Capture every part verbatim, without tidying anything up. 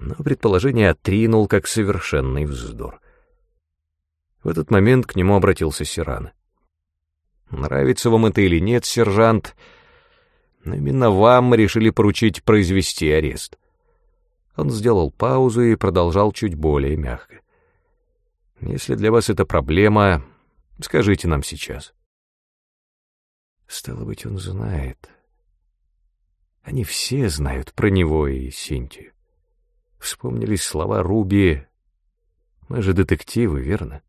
но предположение отринул как совершенный вздор. В этот момент к нему обратился Сирано. «Нравится вам это или нет, сержант, но именно вам мы решили поручить произвести арест». Он сделал паузу и продолжал чуть более мягко. «Если для вас это проблема, скажите нам сейчас». Стало быть, он знает. Они все знают про него и Синтию. Вспомнились слова Руби. Мы же детективы, верно?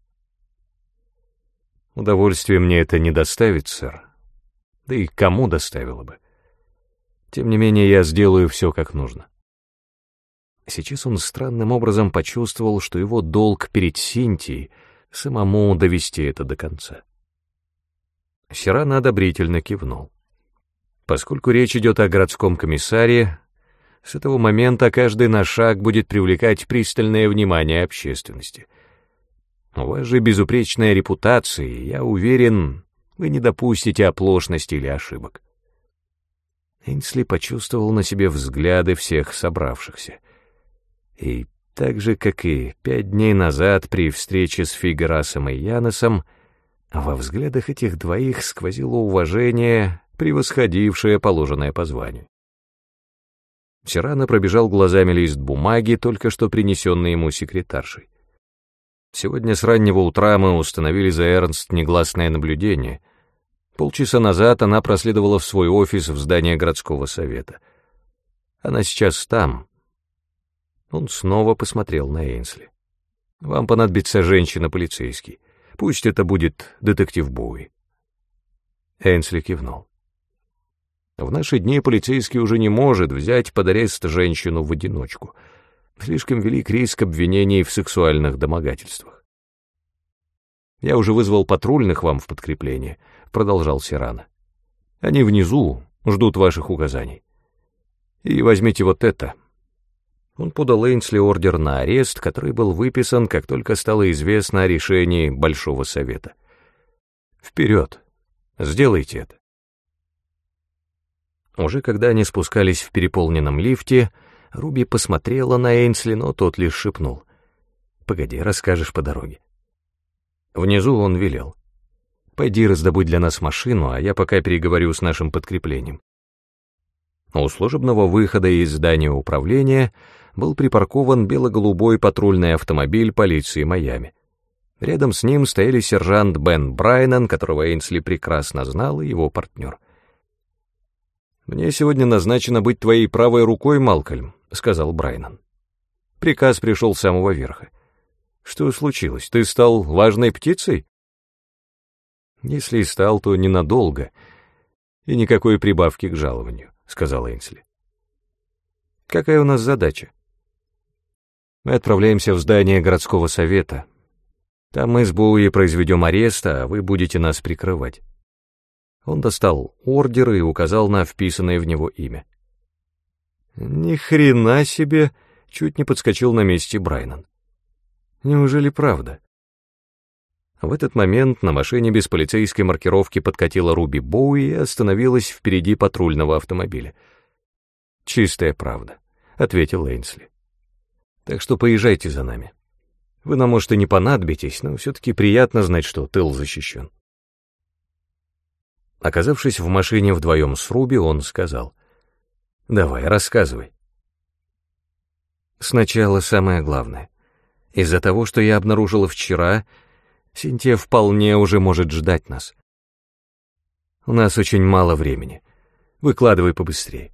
Удовольствие мне это не доставит, сэр. Да и кому доставило бы? Тем не менее, я сделаю все как нужно. Сейчас он странным образом почувствовал, что его долг перед Синтией — самому довести это до конца. Сирано одобрительно кивнул. Поскольку речь идет о городском комиссаре, с этого момента каждый наш шаг будет привлекать пристальное внимание общественности. У вас же безупречная репутация, и я уверен, вы не допустите оплошности или ошибок. Эйнсли почувствовал на себе взгляды всех собравшихся. И так же, как и пять дней назад при встрече с Фигарасом и Яносом, во взглядах этих двоих сквозило уважение, превосходившее положенное по званию. Сирано пробежал глазами лист бумаги, только что принесенный ему секретаршей. Сегодня с раннего утра мы установили за Эрнст негласное наблюдение. Полчаса назад она проследовала в свой офис в здание городского совета. Она сейчас там. Он снова посмотрел на Эйнсли. Вам понадобится женщина-полицейский. Пусть это будет детектив Боуи. Эйнсли кивнул. В наши дни полицейский уже не может взять под арест женщину в одиночку. Слишком велик риск обвинений в сексуальных домогательствах. «Я уже вызвал патрульных вам в подкрепление», — продолжал Сирано. «Они внизу, ждут ваших указаний. И возьмите вот это». Он подал Эйнсли ордер на арест, который был выписан, как только стало известно о решении Большого Совета. «Вперед! Сделайте это!» Уже когда они спускались в переполненном лифте, Руби посмотрела на Эйнсли, но тот лишь шепнул. «Погоди, расскажешь по дороге». Внизу он велел. «Пойди раздобудь для нас машину, а я пока переговорю с нашим подкреплением». У служебного выхода из здания управления был припаркован бело-голубой патрульный автомобиль полиции Майами. Рядом с ним стояли сержант Бен Брайнан, которого Эйнсли прекрасно знал, и его партнер. «Мне сегодня назначено быть твоей правой рукой, Малкольм», — сказал Брайнан. «Приказ пришел с самого верха. Что случилось? Ты стал важной птицей?» «Если и стал, то ненадолго, и никакой прибавки к жалованию», — сказал Эйнсли. «Какая у нас задача?» «Мы отправляемся в здание городского совета. Там мы с Боуи произведем арест, а вы будете нас прикрывать». Он достал ордер и указал на вписанное в него имя. «Ни хрена себе!» — чуть не подскочил на месте Брайнан. «Неужели правда?» В этот момент на машине без полицейской маркировки подкатила Руби Боуи и остановилась впереди патрульного автомобиля. «Чистая правда», — ответил Эйнсли. «Так что поезжайте за нами. Вы нам, может, и не понадобитесь, но все-таки приятно знать, что тыл защищен». Оказавшись в машине вдвоем с Руби, он сказал: «Давай, рассказывай». «Сначала самое главное. Из-за того, что я обнаружила вчера, Синтия вполне уже может ждать нас. У нас очень мало времени. Выкладывай побыстрее».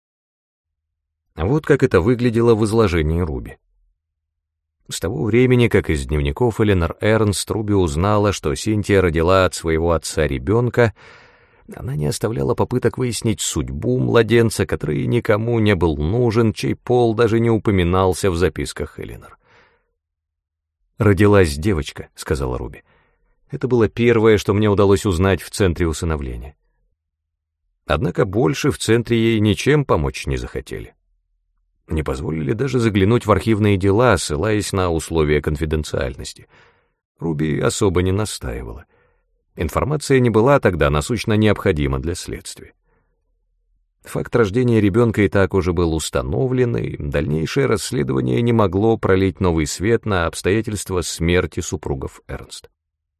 Вот как это выглядело в изложении Руби. С того времени, как из дневников Эленор Эрнст Руби узнала, что Синтия родила от своего отца ребенка, она не оставляла попыток выяснить судьбу младенца, который никому не был нужен, чей пол даже не упоминался в записках Эленор. «Родилась девочка», — сказала Руби. «Это было первое, что мне удалось узнать в центре усыновления». Однако больше в центре ей ничем помочь не захотели. Не позволили даже заглянуть в архивные дела, ссылаясь на условия конфиденциальности. Руби особо не настаивала. Информация не была тогда насущно необходима для следствия. Факт рождения ребенка и так уже был установлен, и дальнейшее расследование не могло пролить новый свет на обстоятельства смерти супругов Эрнст.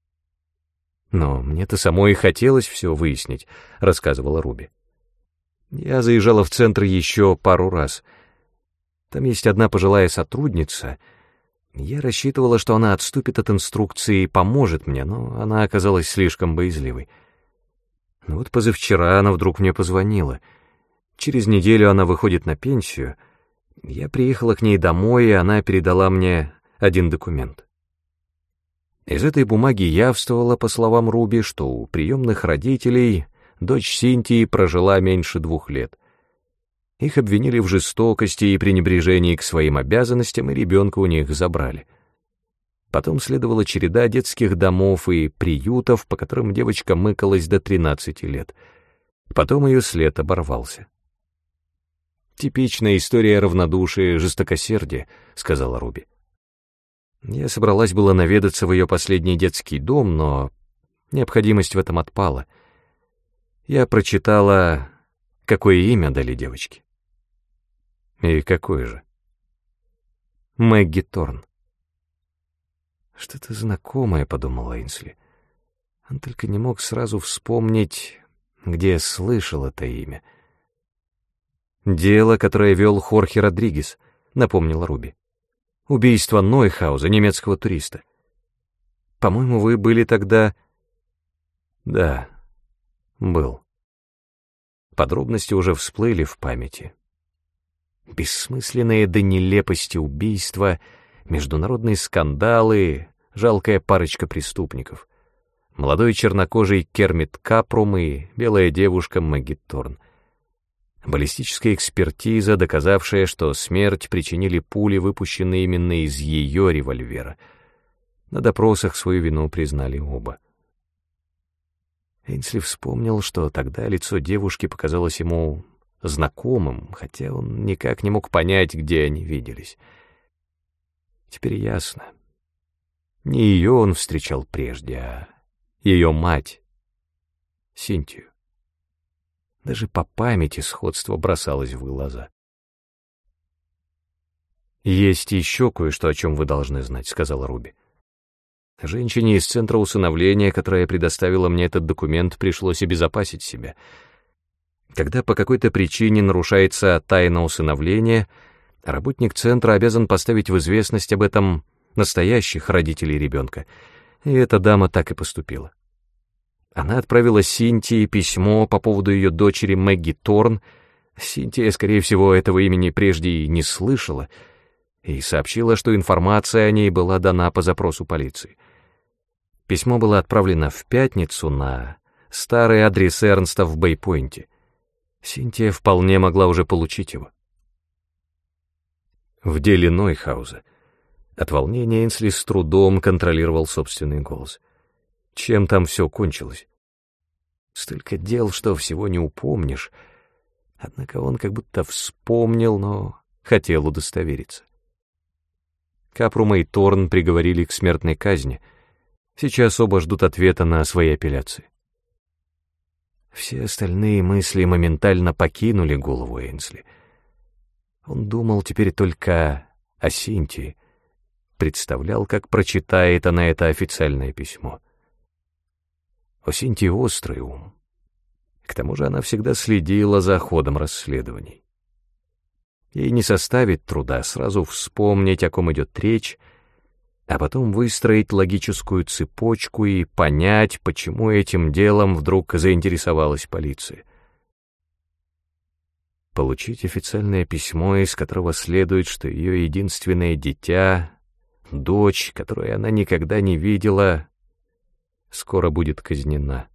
«Но мне-то самой хотелось все выяснить», — рассказывала Руби. «Я заезжала в центр еще пару раз. Там есть одна пожилая сотрудница. Я рассчитывала, что она отступит от инструкции и поможет мне, но она оказалась слишком боязливой. Но вот позавчера она вдруг мне позвонила. Через неделю она выходит на пенсию. Я приехала к ней домой, и она передала мне один документ. Из этой бумаги явствовало, по словам Руби, что у приемных родителей дочь Синтии прожила меньше двух лет. Их обвинили в жестокости и пренебрежении к своим обязанностям, и ребенка у них забрали. Потом следовала череда детских домов и приютов, по которым девочка мыкалась до тринадцати лет. Потом ее след оборвался. «Типичная история равнодушия и жестокосердия», — сказала Руби. Я собралась было наведаться в ее последний детский дом, но необходимость в этом отпала. Я прочитала, какое имя дали девочке. И какое же? Мэгги Торн. Что-то знакомое, — подумала Эйнсли. Он только не мог сразу вспомнить, где слышал это имя. «Дело, которое вел Хорхе Родригес», — напомнила Руби. «Убийство Нойхауза, немецкого туриста. По-моему, вы были тогда...» «Да, был». Подробности уже всплыли в памяти. Бессмысленные до нелепости убийства, международные скандалы, жалкая парочка преступников. Молодой чернокожий Кермит Капрум и белая девушка Мэгги Торн. Баллистическая экспертиза, доказавшая, что смерть причинили пули, выпущенные именно из ее револьвера. На допросах свою вину признали оба. Эйнсли вспомнил, что тогда лицо девушки показалось ему знакомым, хотя он никак не мог понять, где они виделись. Теперь ясно. Не ее он встречал прежде, а ее мать, Синтию. Даже по памяти сходство бросалось в глаза. «Есть еще кое-что, о чем вы должны знать», — сказала Руби. «Женщине из центра усыновления, которая предоставила мне этот документ, пришлось обезопасить себя. Когда по какой-то причине нарушается тайна усыновления, работник центра обязан поставить в известность об этом настоящих родителей ребенка, и эта дама так и поступила. Она отправила Синтии письмо по поводу ее дочери Мэгги Торн. Синтия, скорее всего, этого имени прежде и не слышала, и сообщила, что информация о ней была дана по запросу полиции. Письмо было отправлено в пятницу на старый адрес Эрнста в Бэй-Пойнте. Синтия вполне могла уже получить его. В деле Нойхауза от волнения Эйнсли с трудом контролировал собственный голос. Чем там все кончилось? Столько дел, что всего не упомнишь. Однако он как будто вспомнил, но хотел удостовериться. Капрума и Торн приговорили к смертной казни. Сейчас оба ждут ответа на свои апелляции. Все остальные мысли моментально покинули голову Эйнсли. Он думал теперь только о Синтии, представлял, как прочитает она это официальное письмо. У Синтии острый ум. К тому же она всегда следила за ходом расследований. Ей не составит труда сразу вспомнить, о ком идет речь, а потом выстроить логическую цепочку и понять, почему этим делом вдруг заинтересовалась полиция. Получить официальное письмо, из которого следует, что ее единственное дитя, дочь, которую она никогда не видела, скоро будет казнена.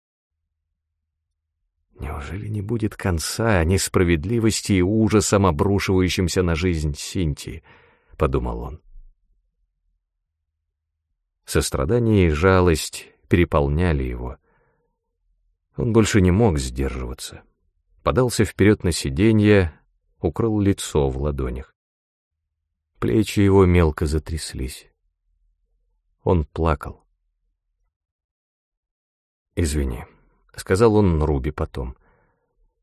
Неужели не будет конца несправедливости и ужасом, обрушивающимся на жизнь Синтии, — подумал он. Сострадание и жалость переполняли его. Он больше не мог сдерживаться. Подался вперед на сиденье, укрыл лицо в ладонях. Плечи его мелко затряслись. Он плакал. «Извини», — сказал он Руби потом.